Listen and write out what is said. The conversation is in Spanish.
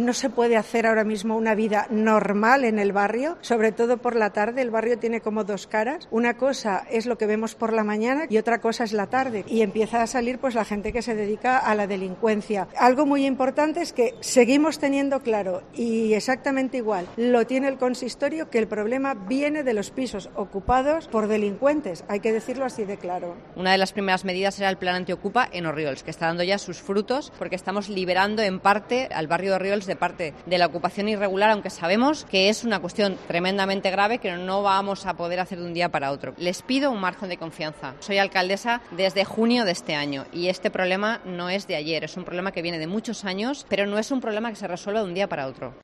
no se puede hacer ahora mismo una vida normal en el barrio, sobre todo por la tarde. El barrio tiene como dos caras. Una cosa es lo que vemos por la mañana y otra cosa es la tarde. Y empieza a salir pues la gente que se dedica a la delincuencia. Algo muy importante es que seguimos teniendo claro y exactamente igual lo tiene el consistorio, que el problema viene de los pisos ocupados por delincuentes. Hay que decirlo así de claro. Una de las primeras medidas era el plan antiocupa en Orriols, que está dando ya sus frutos porque estamos liberando en parte al barrio de Orriols de parte de la ocupación irregular, aunque sabemos que es una cuestión tremendamente grave que no vamos a poder hacer de un día para otro. Les pido un margen de confianza. Soy alcaldesa desde junio de este año y este problema no es de ayer, es un problema que viene de muchos años, pero no es un problema que se resuelva de un día para otro.